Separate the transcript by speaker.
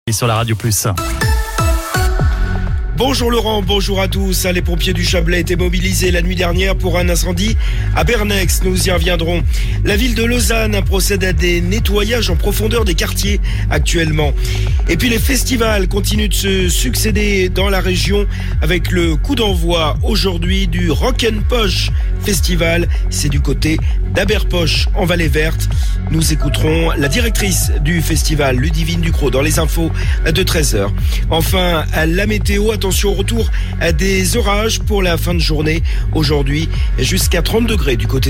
Speaker 1: sur la Radio Plus.
Speaker 2: Bonjour Laurent, bonjour à tous. Les pompiers du Chablais étaient mobilisés la nuit dernière pour un incendie à Bernex. Nous y reviendrons. La ville de Lausanne procède à des nettoyages en profondeur des quartiers actuellement. Et puis les festivals continuent de se succéder dans la région avec le coup d'envoi aujourd'hui du Rock'n'Poche Festival. C'est du côté d'Aberpoche en Vallée Verte. Nous écouterons la directrice du festival, Ludivine Ducrot, dans les infos de 13h. Enfin, la météo, attention au retour à des orages pour la fin de journée. Aujourd'hui, jusqu'à 30 degrés du côté